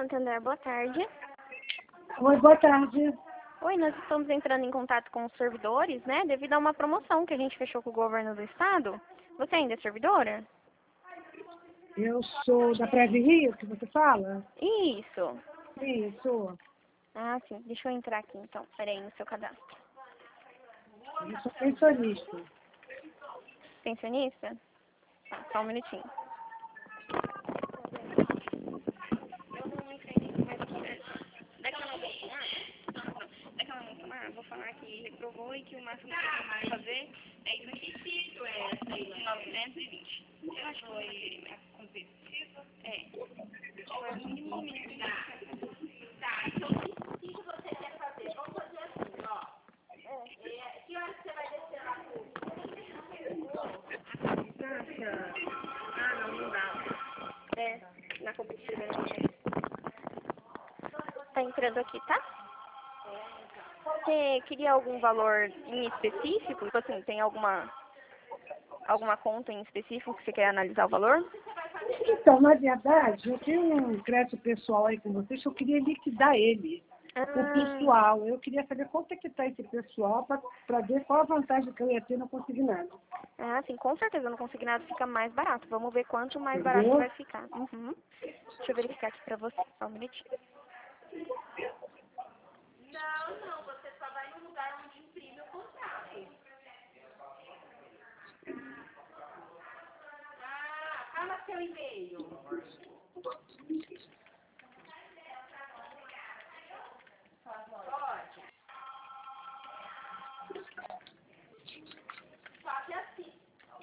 Santander, boa tarde. Oi, boa tarde. Oi, nós estamos entrando em contato com os servidores, né, devido a uma promoção que a gente fechou com o governo do estado. Você ainda é servidora? Eu sou da Preve Rio, que você fala? Isso. Sim, sou. Ah, sim. Deixa eu entrar aqui, então. Peraí, no seu cadastro. Eu sou pensionista. Pensionista? Tá, só um minutinho. Vou falar que reprovou e que o máximo que você vai fazer é isso aqui. Isso é 920. Eu acho que foi a competitiva. É. Foi o mínimo. Tá, então o que você quer fazer? Vamos fazer assim, ó. Que hora que você vai descer lá pro... Ah, não dá. É, na competitiva não. Tá entrando aqui, tá? Você queria algum valor em específico? Tipo assim, tem alguma conta em específico que você quer analisar o valor? Então, na verdade, eu tenho um crédito pessoal aí com vocês que eu queria liquidar ele. O pessoal. Eu queria saber quanto é que está esse pessoal para ver qual a vantagem que eu ia ter no consignado. Ah, sim, com certeza no consignado fica mais barato. Vamos ver quanto mais barato Entendeu? vai ficar. Uhum. Deixa eu verificar aqui pra você, só um minutinho. Não, você só vai no lugar onde imprime o contrato. Ah, fala seu e-mail. Pode. Só que assim.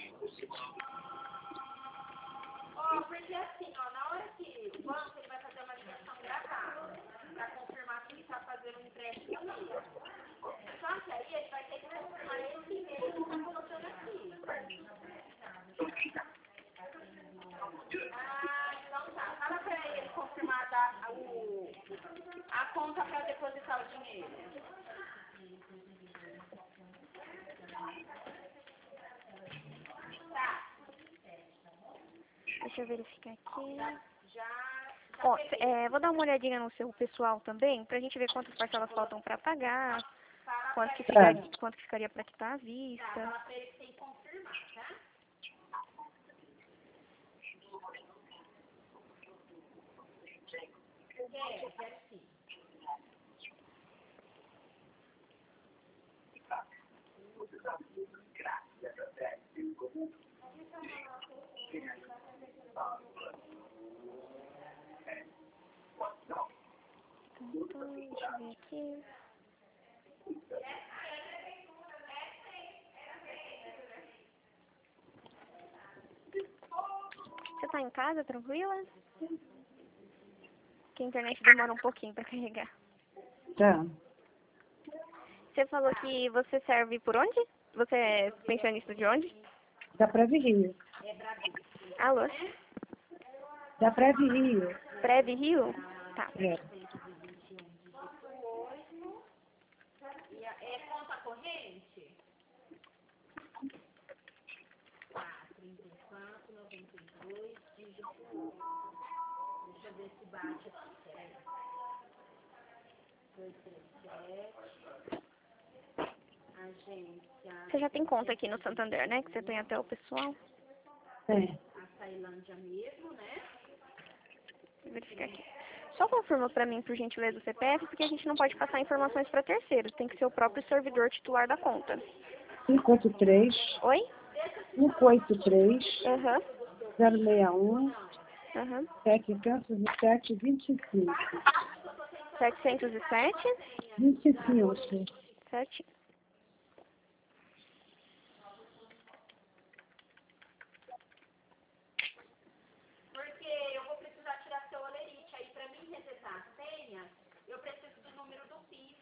Porque assim, ó, na hora que o banco ele vai fazer uma ligação gravada para confirmar que ele está fazendo um empréstimo mesmo. Só que aí ele vai ter que confirmar esse e-mail que está colocando aqui. Ah, então tá. Fala para ele confirmar a conta para depositar o dinheiro. Tá. Deixa eu verificar aqui. Ó, vou dar uma olhadinha no seu pessoal também, pra gente ver quantas parcelas faltam para pagar, quanto que ficaria para quitar à vista. Então, deixa eu ver aqui. Você tá em casa, tranquila? Que a internet demora um pouquinho para carregar. Tá. Você falou que você serve por onde? Você é pensionista de onde? Da Preve Rio. Alô? Da Preve Rio. Preve Rio? Tá. É. É conta corrente? 434,92, dígito 8. Deixa eu ver se bate aqui. 237. Agência. Você já tem conta aqui no Santander, né? Que você tem até o pessoal. É. A Tailândia mesmo, né? Vou verificar aqui. Só confirma pra mim, por gentileza, o CPF, porque a gente não pode passar informações para terceiros. Tem que ser o próprio servidor titular da conta. 583. Oi? 583. Aham. 061. Aham. 707. 25. 707? 25. 7. Porque eu vou precisar tirar seu olerite aí pra mim resetar a senha. Eu preciso do número do PIS.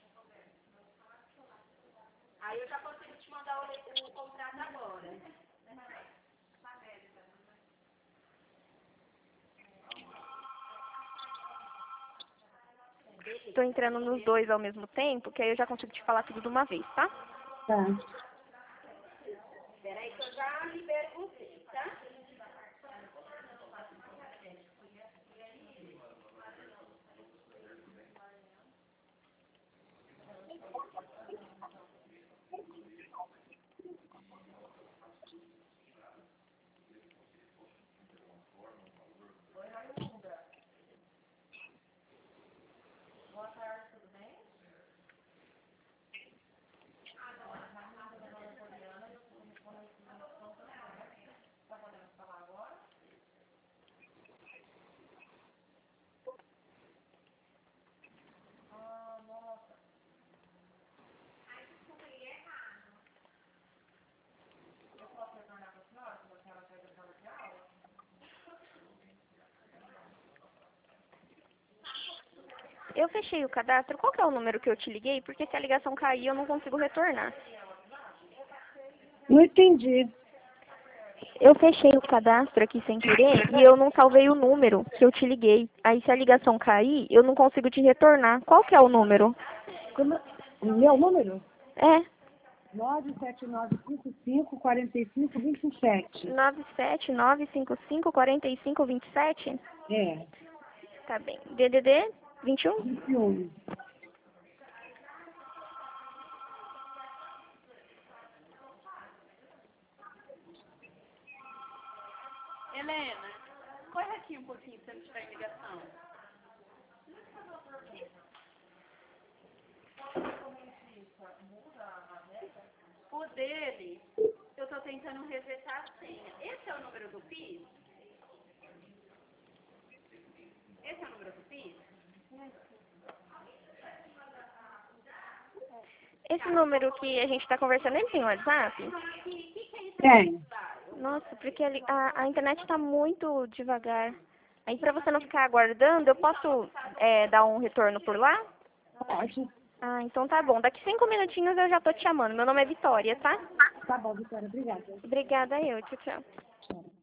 Aí eu já consigo te mandar o contrato agora. Tô entrando nos dois ao mesmo tempo, que aí eu já consigo te falar tudo de uma vez, tá? Tá. Peraí que eu já libero você, tá? Eu fechei o cadastro. Qual que é o número que eu te liguei? Porque se a ligação cair, eu não consigo retornar. Não entendi. Eu fechei o cadastro aqui sem querer e eu não salvei o número que eu te liguei. Aí se a ligação cair, eu não consigo te retornar. Qual que é o número? O meu número? É, 979554527. 979554527? É, Tá bem. DDD 21? 21. Helena, corre aqui um pouquinho se você não estiver em ligação. O dele, eu tô tentando resetar a senha. Esse é o número do PIS? Esse é o número do PIS? Esse número que a gente tá conversando, ele tem WhatsApp? Tem. Nossa, porque a internet tá muito devagar. Aí pra você não ficar aguardando, eu posso dar um retorno por lá? Pode. Ah, então tá bom. Daqui 5 minutinhos eu já tô te chamando. Meu nome é Vitória, tá? Tá bom, Vitória. Obrigada. Obrigada eu. Tchau, tchau. Tchau.